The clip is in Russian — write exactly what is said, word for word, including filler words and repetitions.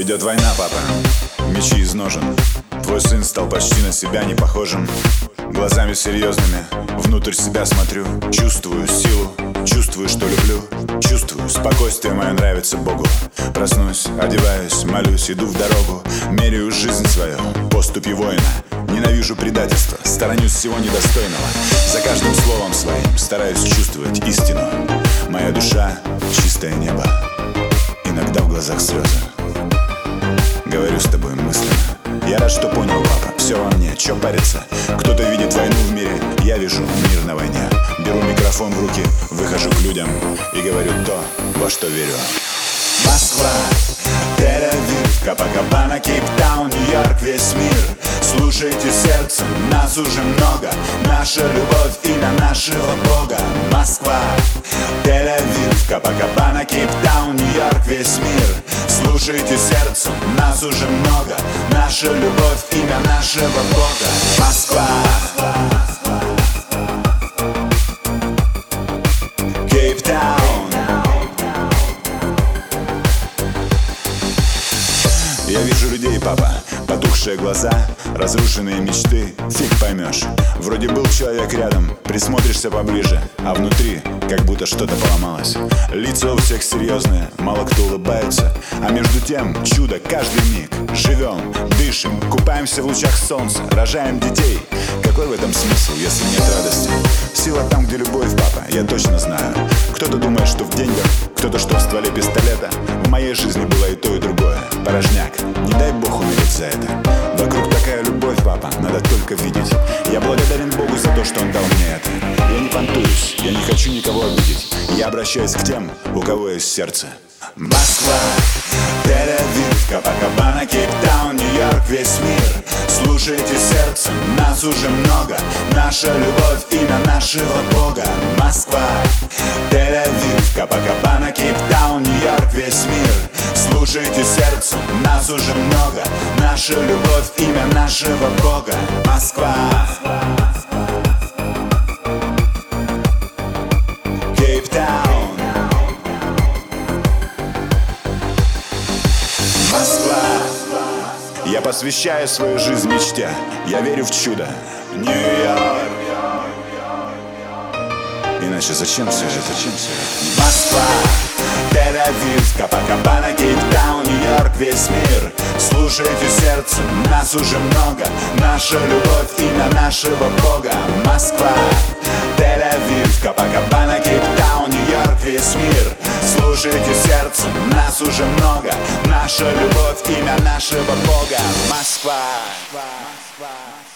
Идет война, папа, мечи из ножен. Твой сын стал почти на себя не похожим. Глазами серьезными внутрь себя смотрю. Чувствую силу, чувствую, что люблю. Чувствую, спокойствие мое нравится Богу. Проснусь, одеваюсь, молюсь, иду в дорогу. Меряю жизнь свою поступью воина. Ненавижу предательство, сторонюсь всего недостойного. За каждым словом своим стараюсь чувствовать истину. Моя душа — чистое небо, иногда в глазах слезы. Говорю с тобой мысленно. Я рад, что понял, папа, все во мне, чё париться. Кто-то видит войну в мире, я вижу мир на войне. Беру микрофон в руки, выхожу к людям и говорю то, во что верю. Москва, Тель-Авив, Копакабана, Кейптаун, Нью-Йорк, весь мир. Слушайте сердцем, нас уже много. Наша любовь и на нашего Бога. Москва, Тель-Авив, Копакабана, Кейптаун, Нью-Йорк, весь мир. Слушайте сердцем, нас уже много. Наша любовь и на нашего Бога. Москва, Кейптаун. Я вижу людей, папа, потухшие глаза, разрушенные мечты, фиг поймешь. Вроде был человек рядом, присмотришься поближе, а внутри как будто что-то поломалось. Лица у всех серьезные, мало кто улыбается, а между тем чудо каждый миг. Живем, дышим, купаемся в лучах солнца, рожаем детей. Какой в этом смысл, если нет радости? Сила там, где любовь, папа, я точно знаю. Кто-то думает, что в деньгах, кто-то, что в стволе пистолета. В моей жизни было и то, и другое. Порожняк, не дай Бог умереть за это. Вокруг такая любовь, папа, надо только видеть. Я благодарен Богу за то, что Он дал мне это. Я не понтуюсь, я не хочу никого обидеть. Я обращаюсь к тем, у кого есть сердце. Москва, Тель-Авив, Копакабана, Кейптаун, Нью-Йорк, весь мир. Слушайте сердцем, нас уже много. Наша любовь и на нашего Бога. Москва, Тель-Авив, Копакабана, Кейптаун, Нью-Йорк, весь мир. Слушайте сердцем, нас уже много. Наша любовь, имя нашего Бога. Москва, Кейптаун. Москва. Я посвящаю свою жизнь мечте. Я верю в чудо. Нью-Йорк. Иначе зачем все это? Зачем все это? Москва, Тель-Авив, Копакабана, Кейптаун, Нью-Йорк, весь мир. Слушайте сердцем, нас уже много. Наша любовь и на нашего Бога. Москва, Тель-Авив, Копакабана, Кейптаун, Нью-Йорк, весь мир. Слушайте сердцем, нас уже много. Наша любовь, имя нашего Бога. Москва.